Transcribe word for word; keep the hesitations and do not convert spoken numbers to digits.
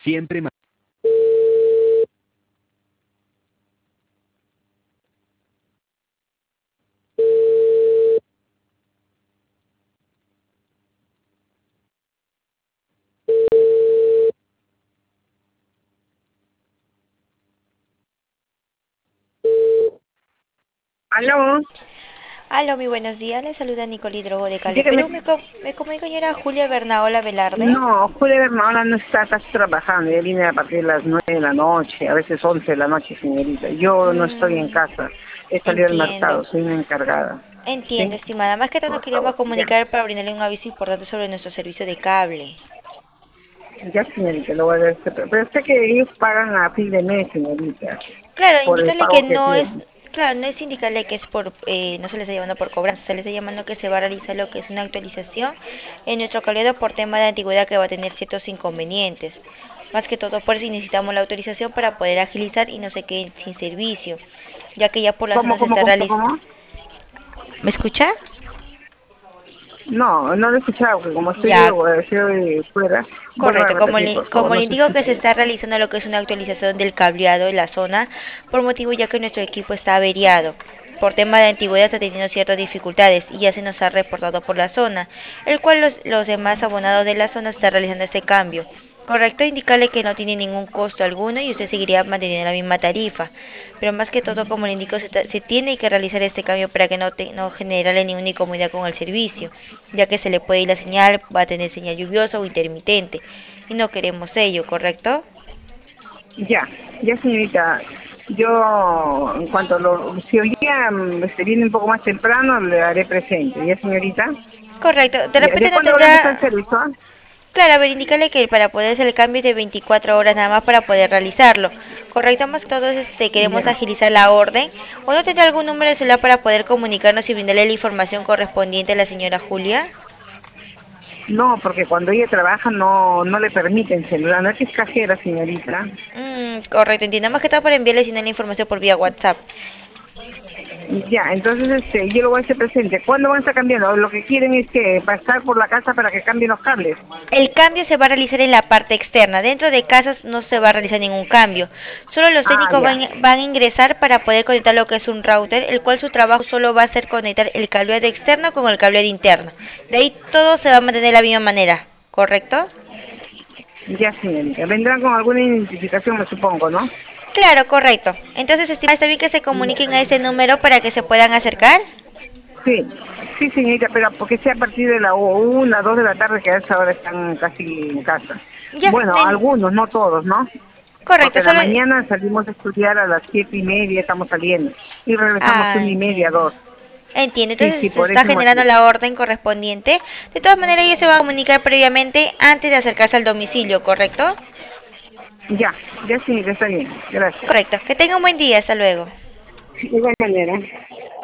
Siempre ma- Aló, Aló, muy buenos días. Le saluda Nicole Hidrogo de Cali, dígame. Perú. Me, co me comunico señora Julia Bernaola Velarde. No, Julia Bernahora no está, casi trabajando. Ella viene a partir de las nueve de la noche, a veces once de la noche, señorita. Yo no estoy en Mm, casa, he salido al entiendo. mercado, soy una encargada. Entiendo, ¿Sí? estimada. Más que todo nos Por queríamos favor, ya. comunicar para brindarle un aviso importante sobre nuestro servicio de cable. Ya, señorita, lo voy a decir. Pero sé que ellos pagan a fin de mes, señorita, Claro, por el indicarle que pago que no es, tienen. claro, no es indicarle que es por, eh, no se le está llamando por cobranza, se le está llamando que se va a realizar lo que es una actualización en nuestro cableado por tema de antigüedad que va a tener ciertos inconvenientes. Más que todo por eso necesitamos la autorización para poder agilizar y no se queden sin servicio, ya que ya por la ¿Cómo, zona se cómo, está cómo, realizando. cómo? ¿Me escucha? No, no lo he escuchado, porque como estoy, Ya, eh, estoy fuera, vuelvo a correcto, como repetir, le, por favor, como no le se indico que escucha se bien. está realizando lo que es una actualización del cableado en la zona, por motivo ya que nuestro equipo está averiado. Por tema de antigüedad está teniendo ciertas dificultades y ya se nos ha reportado por la zona, el cual los, los demás abonados de la zona están realizando este cambio. Correcto, indicarle que no tiene ningún costo alguno y usted seguiría manteniendo la misma tarifa. Pero más que todo, como le indico, se, ta- se tiene que realizar este cambio para que no, te, no generarle ninguna incomodidad con el servicio, ya que se le puede ir la señal, va a tener señal lluviosa o intermitente. Y no queremos ello, ¿correcto? Ya, ya señorita, yo en cuanto a lo, si hoy día mm, se viene un poco más temprano, le haré presente, ¿ya señorita? Correcto, de Ya, ¿de repente no cuándo va a empezar el tendrá. servicio? Ah? Claro, a ver, indícale que para poder hacer el cambio es de veinticuatro horas nada más para poder realizarlo. Correcto, más que todo este, queremos Ya. agilizar la orden. ¿O no tendrá algún número de celular para poder comunicarnos y brindarle la información correspondiente a la señora Julia? No, porque cuando ella trabaja no no le permiten celular, no es que es cajera, señorita. Mm, correcto, entiendo. Más que todo para enviarle sino la información por vía WhatsApp. Ya, entonces este, yo lo voy a hacer presente. ¿Cuándo van a estar cambiando? Lo que quieren es que pasar por la casa para que cambien los cables. El cambio se va a realizar en la parte externa. Dentro de casas no se va a realizar ningún cambio. Solo los Ah, técnicos ya. van, van a ingresar para poder conectar lo que es un router, el cual su trabajo solo va a ser conectar el cable de externo con el cable de interno. De ahí todo se va a mantener de la misma manera, ¿correcto? Ya, señorita. Vendrán con alguna identificación, me supongo, ¿no? Claro, correcto. Entonces, estimada, ¿está bien que se comuniquen a ese número para que se puedan acercar? Sí, sí, señorita, pero porque sea a partir de la una, dos de la tarde, que a esa hora están casi en casa. Ya, Bueno, nen- algunos, no todos, ¿no? Porque correcto, en la solo... mañana salimos a estudiar a las siete y media, estamos saliendo. Y regresamos Ah, una y media, entiendo. dos. Entiendo, Sí, entonces sí, se por está ese generando motivo. la orden correspondiente. De todas maneras, ella se va a comunicar previamente antes de acercarse al domicilio, ¿correcto? Ya, ya, sí, está bien. Gracias. Correcto. Que tenga un buen día, hasta luego. De igual manera.